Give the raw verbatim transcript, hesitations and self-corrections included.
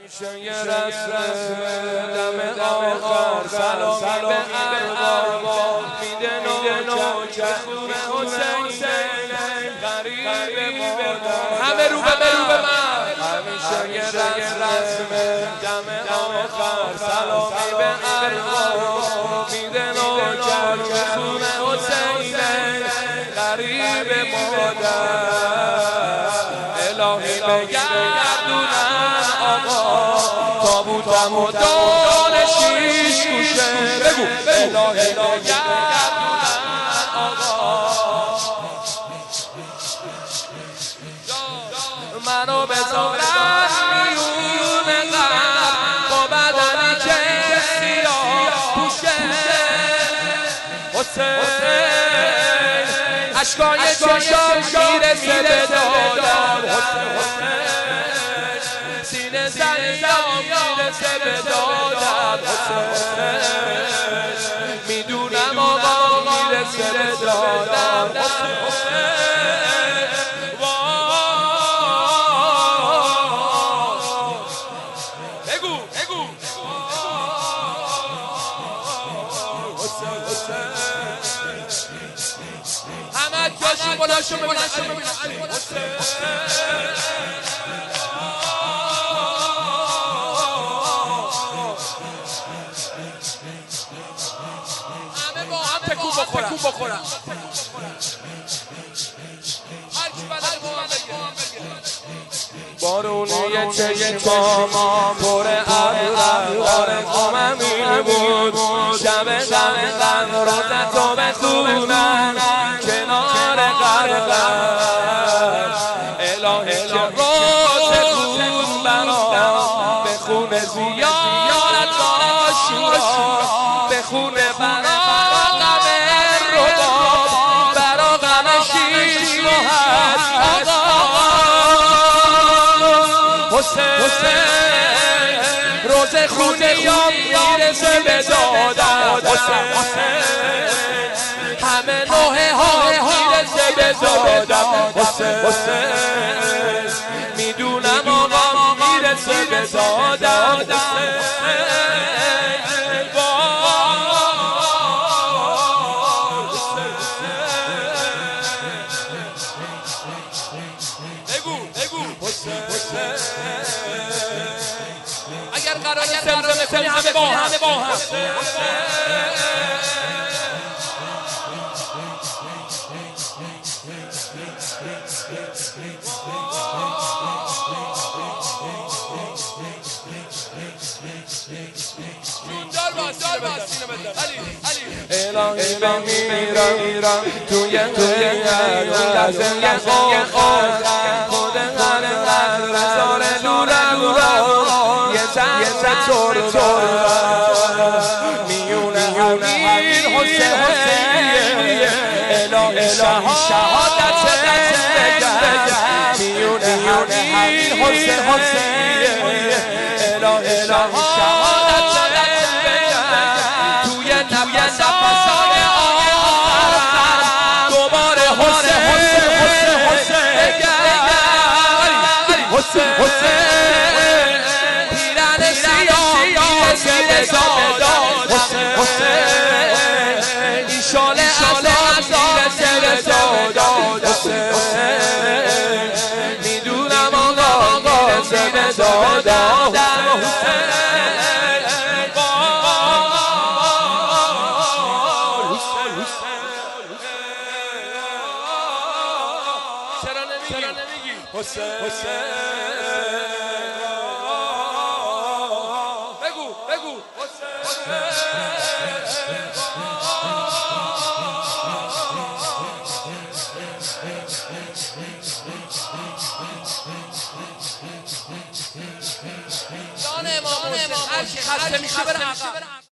همیشه یه رسم دم آخر سلامی به ارباب میده نوکر خونه حسین غریب مادر همه رو به من همیشه یه رسم دم آخر سلامی به ارباب میده نوکر خونه حسین غریب مادر الهی بگردونن آقا تابوتم و دانشیش کوشه بگو الهی بگردونن آقا منو بذارن میون قبر با بدنی که سیاه پوشه حسین اشکای چشام میرسه به دادم حسین سینه زنیام میرسه به دادم حسین میدونم آقا میرسه به دادم حسین بگو بگو همه جاشون بلاشون بلاشون همه با هم تکون بخورن تکون بخورن هرچی بدن با هم بگیرن بارونی چشمام پر ابر آرزومم این بود شب شب غم روزت رو بخونم کنار غرقم الهی که روز خون برام بخونه زیارت عاشورا بخونه برا غم رباب برا غم شیش ماه هست حسین روز خونیام میرسه به دادم حسین همه نوحه ها میرسه به دادم حسین میدونم آقا میرسه به دادم بگو بگو اگر قرار زمزمه کنی همه با همه با هم الهی بمیرم توی قیاد لازم یه آخر خود من رزار لورم یه زن چور میونه همین حسین الهی شهادت بگم میونه همین حسین الهی شهادت توی نفسای آخر دوباره حسین حسین حسین حسین پیرن سیاه میرسه به دادم حسین ایشاله عذاب میرسه به دادم حسین میدونم آقا میرسه به دادم حسین چرا نمیگی حسین حسین بگو بگو جان امام حسین هر کی خسته میشه بره